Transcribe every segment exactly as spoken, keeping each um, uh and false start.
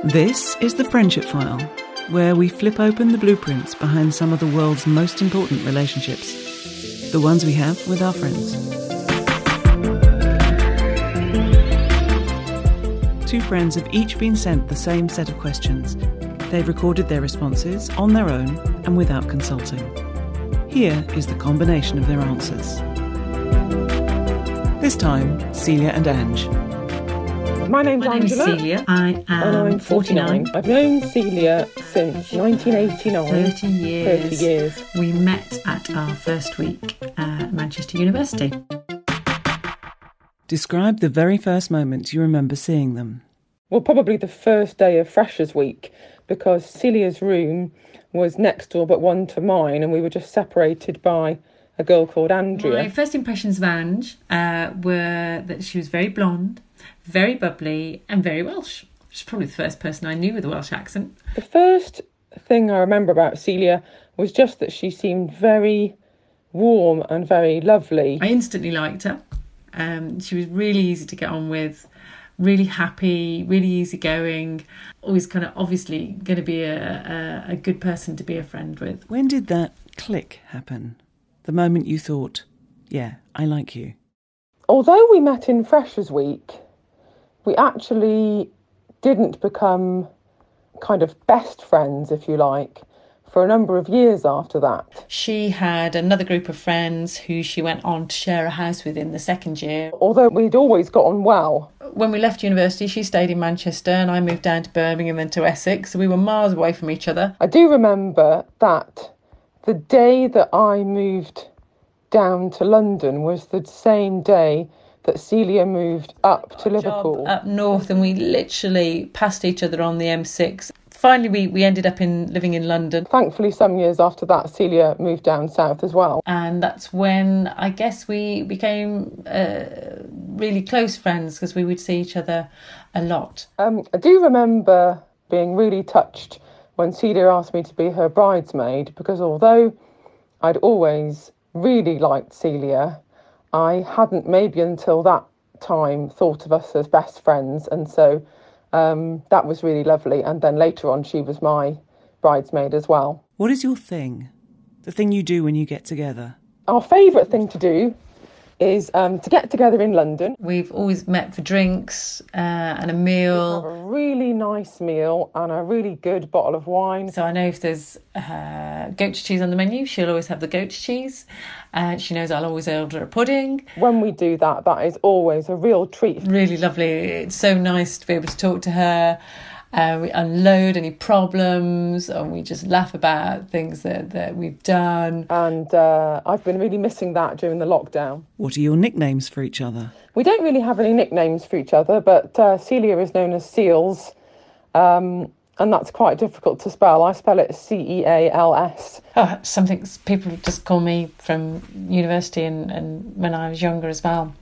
This is the Friendship File, where we flip open the blueprints behind some of the world's most important relationships, the ones we have with our friends. Two friends have each been sent the same set of questions. They've recorded their responses on their own and without consulting. Here is the combination of their answers. This time, Celia and Ange. My name's My name is Angela. Celia. I am and I'm forty-nine. I've known Celia since nineteen eighty-nine. thirty years. thirty years. We met at our first week at Manchester University. Describe the very first moment you remember seeing them. Well, probably the first day of Freshers' Week, because Celia's room was next door but one to mine, and we were just separated by a girl called Andrea. My first impressions of Ange uh, were that she was very blonde, very bubbly and very Welsh. She's probably the first person I knew with a Welsh accent. The first thing I remember about Celia was just that she seemed very warm and very lovely. I instantly liked her. Um, she was really easy to get on with, really happy, really easygoing, always kind of obviously going to be a, a, a good person to be a friend with. When did that click happen? The moment you thought, yeah, I like you. Although we met in Freshers' Week, we actually didn't become kind of best friends, if you like, for a number of years after that. She had another group of friends who she went on to share a house with in the second year. Although we'd always got on well. When we left university, she stayed in Manchester and I moved down to Birmingham and to Essex, so we were miles away from each other. I do remember that the day that I moved down to London was the same day that Celia moved up to Liverpool. Up north, and we literally passed each other on the M six. Finally, we, we ended up in living in London. Thankfully, some years after that, Celia moved down south as well. And that's when I guess we became uh, really close friends, because we would see each other a lot. Um, I do remember being really touched when Celia asked me to be her bridesmaid, because although I'd always really liked Celia, I hadn't maybe until that time thought of us as best friends, and so um, that was really lovely. And then later on, she was my bridesmaid as well. What is your thing? The thing you do when you get together? Our favourite thing to do is um, to get together in London. We've always met for drinks uh, and a Have meal. a really nice meal and a really good bottle of wine. So I know if there's uh, goat cheese on the menu, she'll always have the goat cheese. Uh, she knows I'll always order a pudding. When we do that, that is always a real treat. Really lovely. It's so nice to be able to talk to her. Uh, we unload any problems and we just laugh about things that, that we've done. And uh, I've been really missing that during the lockdown. What are your nicknames for each other? We don't really have any nicknames for each other, but uh, Celia is known as Seals, um, and that's quite difficult to spell. I spell it C E A L S. Oh, something people just call me from university and, and when I was younger as well.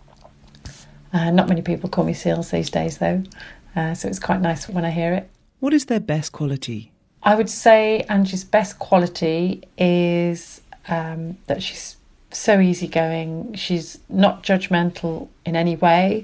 Uh, not many people call me Seals these days, though. Uh, so it's quite nice when I hear it. What is their best quality? I would say Angie's best quality is um, that she's so easygoing. She's not judgmental in any way.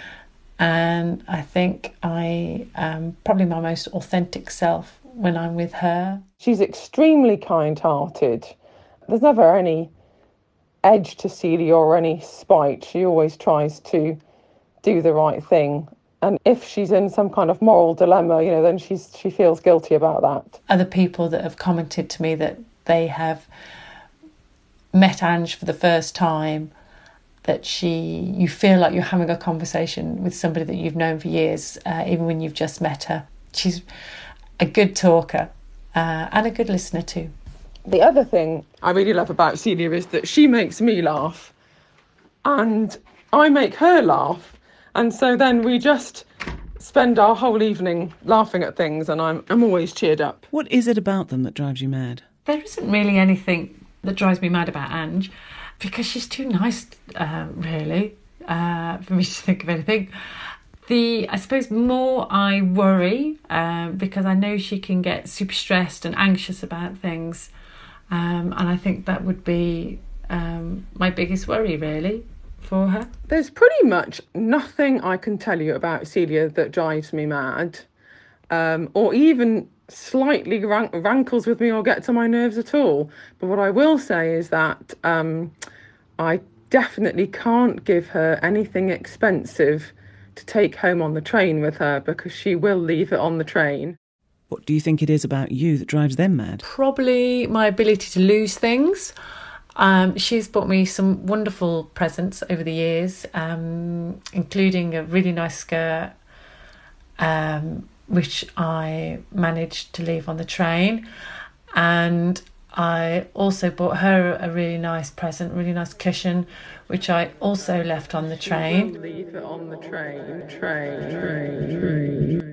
And I think I am probably my most authentic self when I'm with her. She's extremely kind-hearted. There's never any edge to Celia or any spite. She always tries to do the right thing. And if she's in some kind of moral dilemma, you know, then she's she feels guilty about that. Other people that have commented to me that they have met Ange for the first time, that she, you feel like you're having a conversation with somebody that you've known for years, uh, even when you've just met her. She's a good talker uh, and a good listener too. The other thing I really love about Celia is that she makes me laugh and I make her laugh. And so then we just spend our whole evening laughing at things, and I'm I'm always cheered up. What is it about them that drives you mad? There isn't really anything that drives me mad about Ange, because she's too nice, uh, really, uh, for me to think of anything. The I suppose more I worry, um, because I know she can get super stressed and anxious about things, um, and I think that would be um, my biggest worry, really, for her. There's pretty much nothing I can tell you about Celia that drives me mad. um, or even slightly rank- rankles with me or gets on my nerves at all. But what I will say is that um, I definitely can't give her anything expensive to take home on the train with her, because she will leave it on the train. What do you think it is about you that drives them mad? Probably my ability to lose things. Um, she's bought me some wonderful presents over the years, um, including a really nice skirt, um, which I managed to leave on the train. And I also bought her a really nice present, really nice cushion, which I also left on the train. Leave it on the train, train, train, train.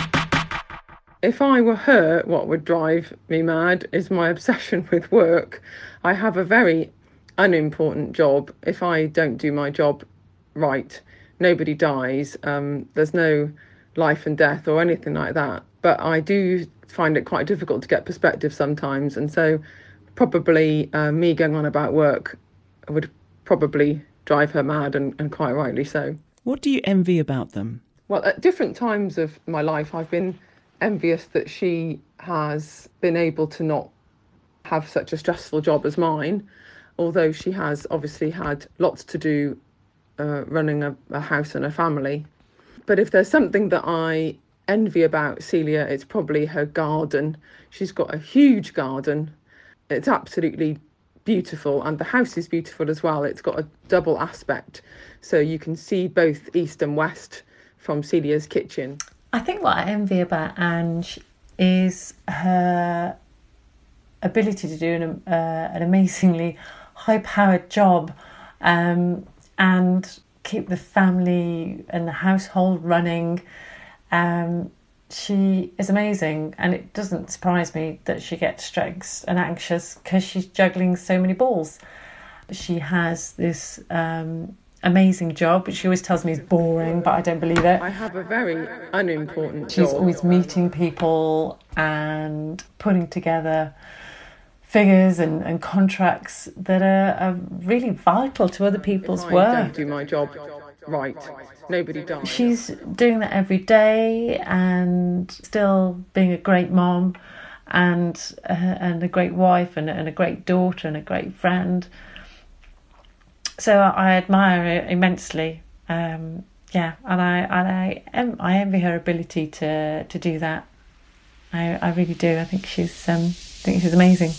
If I were her, what would drive me mad is my obsession with work. I have a very unimportant job. If I don't do my job right, nobody dies. Um, there's no life and death or anything like that. But I do find it quite difficult to get perspective sometimes. And so probably uh, me going on about work would probably drive her mad, and, and quite rightly so. What do you envy about them? Well, at different times of my life, I've been envious that she has been able to not have such a stressful job as mine, although she has obviously had lots to do uh, running a, a house and a family. But if there's something that I envy about Celia, it's probably her garden. She's got a huge garden. It's absolutely beautiful, and the house is beautiful as well. It's got a double aspect, so you can see both east and west from Celia's kitchen. I think what I envy about Ange is her ability to do an, uh, an amazingly high-powered job um, and keep the family and the household running. Um, she is amazing, and it doesn't surprise me that she gets stressed and anxious because she's juggling so many balls. She has this um, amazing job, which she always tells me is boring, but I don't believe it. I have a very unimportant She's job. always meeting people and putting together figures and, and contracts that are, are really vital to other people's if I work. don't do my job right, nobody dies. She's doing that every day and still being a great mom and uh, and a great wife and, and a great daughter and a great friend. So I admire her immensely, um, yeah, and I and I em- I envy her ability to, to do that. I I really do. I think she's um I think she's amazing.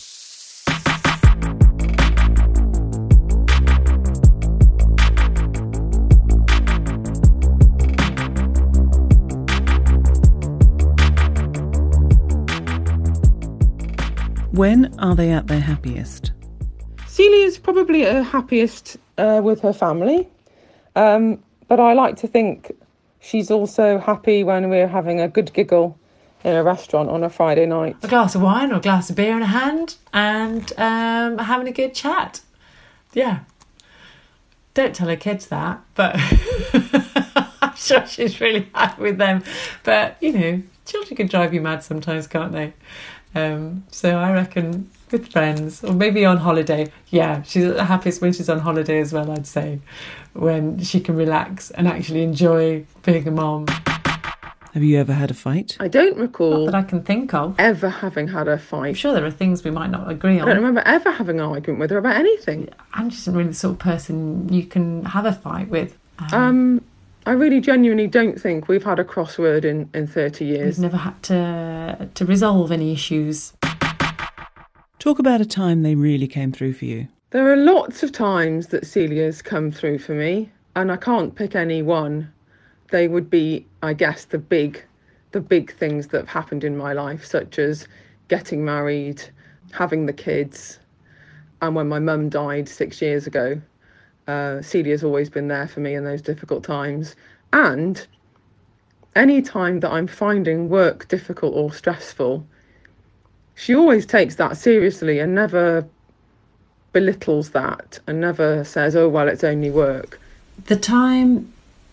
When are they at their happiest? Celia's probably at her happiest uh, with her family, um, but I like to think she's also happy when we're having a good giggle in a restaurant on a Friday night. A glass of wine or a glass of beer in a hand and um, having a good chat. Yeah. Don't tell her kids that, but I'm sure she's really happy with them. But, you know, children can drive you mad sometimes, can't they? Um, so I reckon with friends, or maybe on holiday. Yeah, she's at the happiest when she's on holiday as well, I'd say, when she can relax and actually enjoy being a mom. Have you ever had a fight? I don't recall Not that I can think of. ever having had a I'm fight. sure there are things we might not agree I don't on. remember ever having an argument with her about anything. I'm just really the sort of person you can have a fight with. Um, Um, I really genuinely don't think we've had a crossword in, in thirty years. we've never had to to resolve any issues. Talk about a time they really came through for you. There are lots of times that Celia's come through for me, and I can't pick any one. They would be, I guess, the big, the big things that have happened in my life, such as getting married, having the kids, and when my mum died six years ago. Uh, Celia's always been there for me in those difficult times. And any time that I'm finding work difficult or stressful, she always takes that seriously and never belittles that and never says, oh, well, it's only work. The time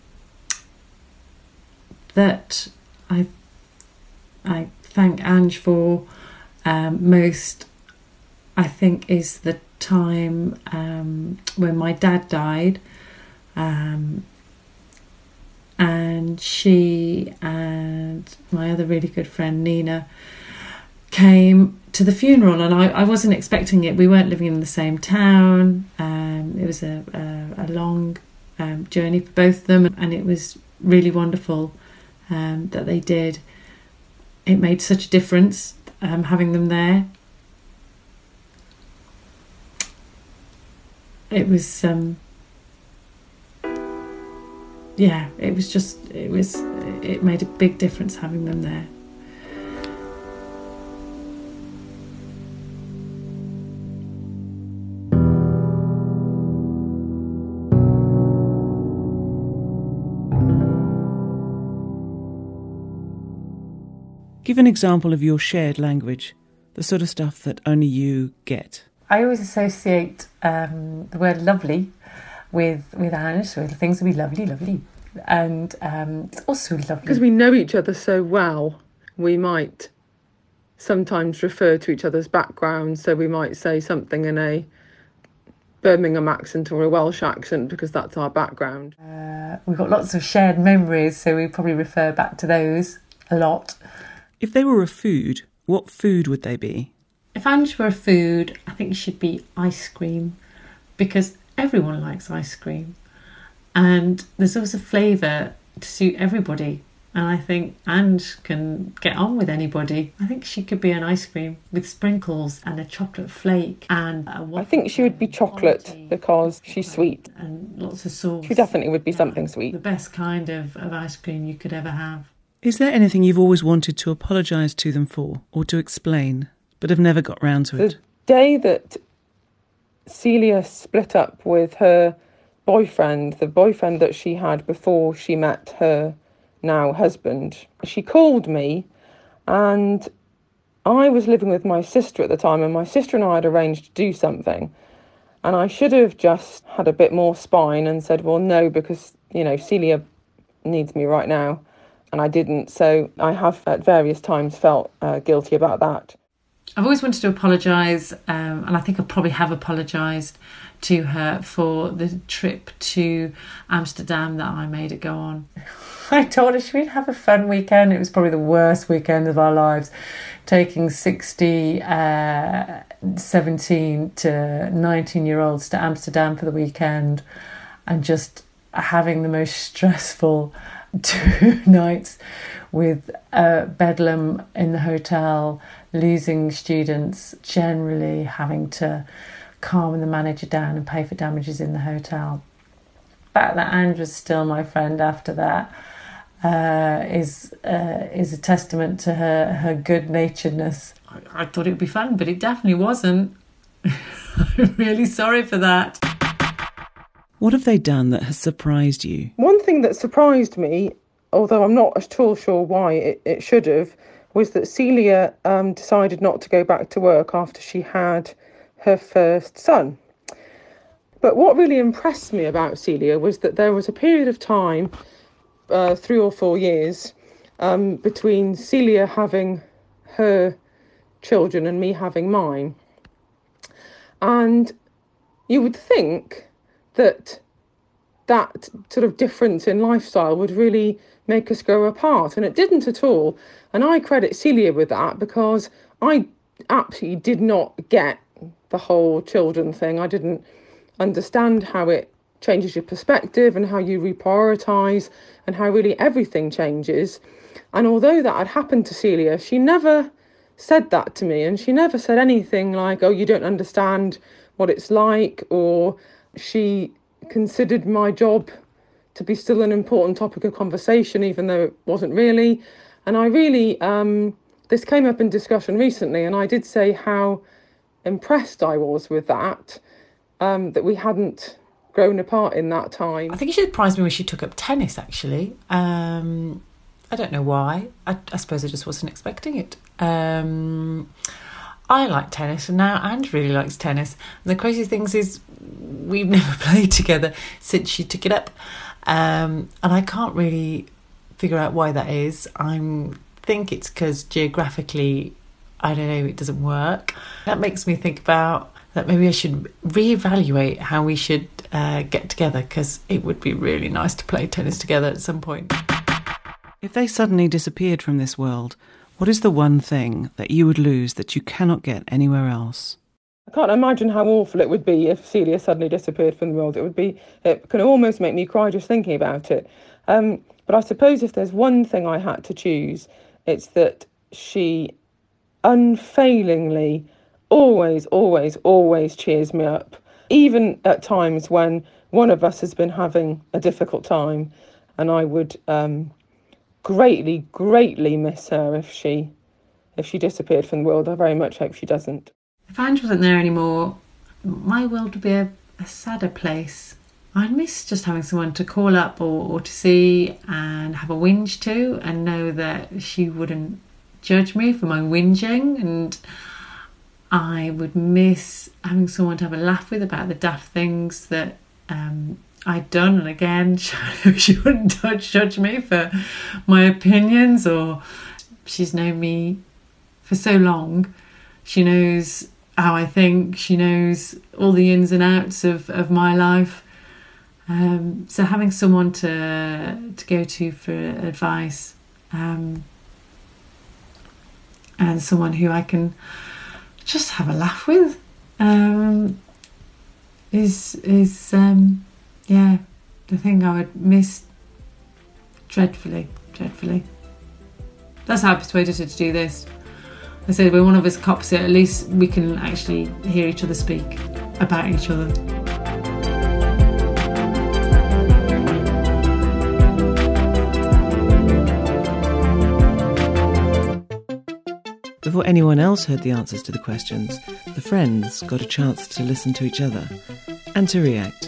that I I thank Ange for um, most, I think, is the time um, when my dad died, um, and she uh, and my other really good friend Nina came to the funeral, and I, I wasn't expecting it. We weren't living in the same town. Um, it was a, a, a long um, journey for both of them, and it was really wonderful um, that they did. It made such a difference um, having them there. It was, um, yeah, it was just, it was, it made a big difference having them there. Give an example of your shared language, the sort of stuff that only you get. I always associate um, the word lovely with with Ange, so things will be lovely, lovely. And um, it's also lovely. Because we know each other so well, we might sometimes refer to each other's backgrounds, so we might say something in a Birmingham accent or a Welsh accent because that's our background. Uh, we've got lots of shared memories, so we probably refer back to those a lot. If they were a food, what food would they be? If Ange were a food, I think it should be ice cream, because everyone likes ice cream. And there's always a flavour to suit everybody. And I think Ange can get on with anybody. I think she could be an ice cream with sprinkles and a chocolate flake and a I think she would be chocolate because she's sweet. And lots of sauce. She definitely would be something sweet. The best kind of, of ice cream you could ever have. Is there anything you've always wanted to apologise to them for or to explain, but have never got round to it? The day that Celia split up with her boyfriend, the boyfriend that she had before she met her now husband, she called me, and I was living with my sister at the time, and my sister and I had arranged to do something, and I should have just had a bit more spine and said, well, no, because, you know, Celia needs me right now. And I didn't, so I have at various times felt uh, guilty about that. I've always wanted to apologise, um, and I think I probably have apologised to her for the trip to Amsterdam that I made her go on. I told her she would have a fun weekend. It was probably the worst weekend of our lives, taking sixty, uh, seventeen to nineteen-year-olds to Amsterdam for the weekend and just having the most stressful two nights with uh, bedlam in the hotel, losing students, generally having to calm the manager down and pay for damages in the hotel. The fact that Ange was still my friend after that uh, is uh, is a testament to her, her good-naturedness. I, I thought it would be fun, but it definitely wasn't. I'm really sorry for that. What have they done that has surprised you? One thing that surprised me, although I'm not at all sure why it, it should have, was that Celia um, decided not to go back to work after she had her first son. But what really impressed me about Celia was that there was a period of time, uh, three or four years, um, between Celia having her children and me having mine. And you would think that that sort of difference in lifestyle would really make us grow apart, and it didn't at all. And I credit Celia with that, because I absolutely did not get the whole children thing. I didn't understand how it changes your perspective and how you reprioritise and how really everything changes. And although that had happened to Celia, she never said that to me, and she never said anything like, oh, you don't understand what it's like, or she considered my job to be still an important topic of conversation, even though it wasn't really. And I really, um, this came up in discussion recently, and I did say how impressed I was with that, um, that we hadn't grown apart in that time. I think she surprised me when she took up tennis, actually. Um, I don't know why. I, I suppose I just wasn't expecting it. Um, I like tennis, and now Ange really likes tennis. And the crazy thing is, we've never played together since she took it up. Um, and I can't really figure out why that is. I think it's because geographically, I don't know, it doesn't work. That makes me think about that maybe I should reevaluate how we should uh, get together, because it would be really nice to play tennis together at some point. If they suddenly disappeared from this world, what is the one thing that you would lose that you cannot get anywhere else? I can't imagine how awful it would be if Celia suddenly disappeared from the world. It would be, it can almost make me cry just thinking about it. Um, but I suppose if there's one thing I had to choose, it's that she unfailingly, always, always, always cheers me up, even at times when one of us has been having a difficult time. And I would um, greatly, greatly miss her if she if she disappeared from the world. I very much hope she doesn't. If Ange wasn't there anymore, my world would be a, a sadder place. I'd miss just having someone to call up or, or to see and have a whinge to, and know that she wouldn't judge me for my whinging. And I would miss having someone to have a laugh with about the daft things that um, I'd done. And again, she wouldn't judge me for my opinions, or she's known me for so long. She knows how I think. She knows all the ins and outs of, of my life. Um, so having someone to to go to for advice, um, and someone who I can just have a laugh with, um, is is um, yeah, the thing I would miss dreadfully, dreadfully. That's how I persuaded her to do this. I said, when one of us cops it, at least we can actually hear each other speak about each other. Before anyone else heard the answers to the questions, the friends got a chance to listen to each other and to react.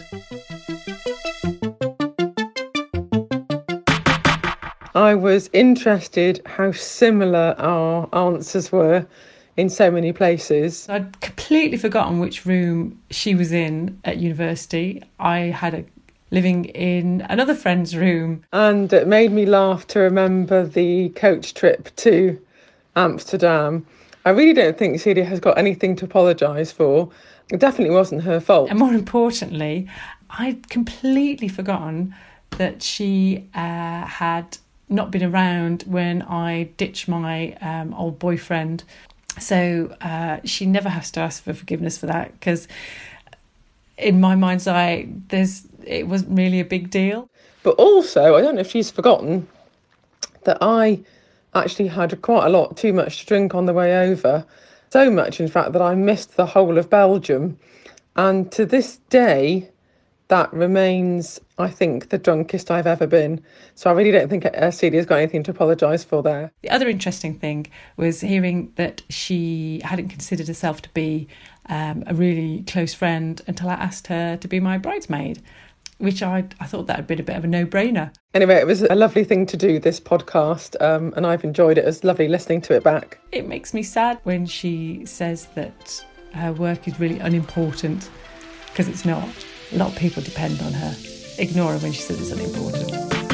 I was interested how similar our answers were in so many places. I'd completely forgotten which room she was in at university. I had a living in another friend's room. And it made me laugh to remember the coach trip to Amsterdam. I really don't think Celia has got anything to apologise for. It definitely wasn't her fault. And more importantly, I'd completely forgotten that she uh, had not been around when I ditched my um, old boyfriend. So uh, she never has to ask for forgiveness for that, because in my mind's eye, there's it wasn't really a big deal. But also, I don't know if she's forgotten that I actually had quite a lot too much to drink on the way over. So much, in fact, that I missed the whole of Belgium. And to this day, that remains, I think, the drunkest I've ever been. So I really don't think uh, Celia's got anything to apologise for there. The other interesting thing was hearing that she hadn't considered herself to be um, a really close friend until I asked her to be my bridesmaid, which I I thought that had been a bit of a no-brainer. Anyway, it was a lovely thing to do, this podcast, um, and I've enjoyed it. It was lovely listening to it back. It makes me sad when she says that her work is really unimportant, because it's not. A lot of people depend on her. Ignore her when she says it's unimportant.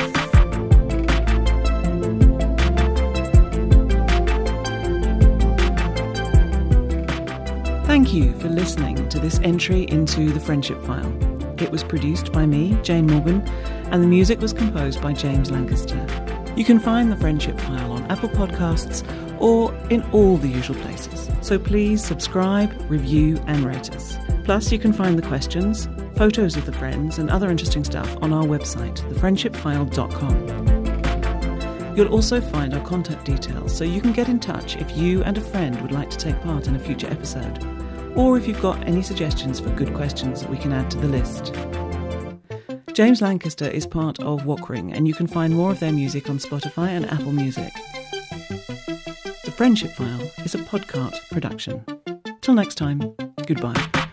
Thank you for listening to this entry into the Friendship File. It was produced by me, Jane Morgan, and the music was composed by James Lancaster. You can find the Friendship File on Apple Podcasts or in all the usual places. So please subscribe, review and rate us. Plus you can find the questions, photos of the friends and other interesting stuff on our website, the friendship file dot com. You'll also find our contact details, so you can get in touch if you and a friend would like to take part in a future episode, or if you've got any suggestions for good questions that we can add to the list. James Lancaster is part of Walkring, and you can find more of their music on Spotify and Apple Music. The Friendship File is a Podcart production. Till next time, goodbye.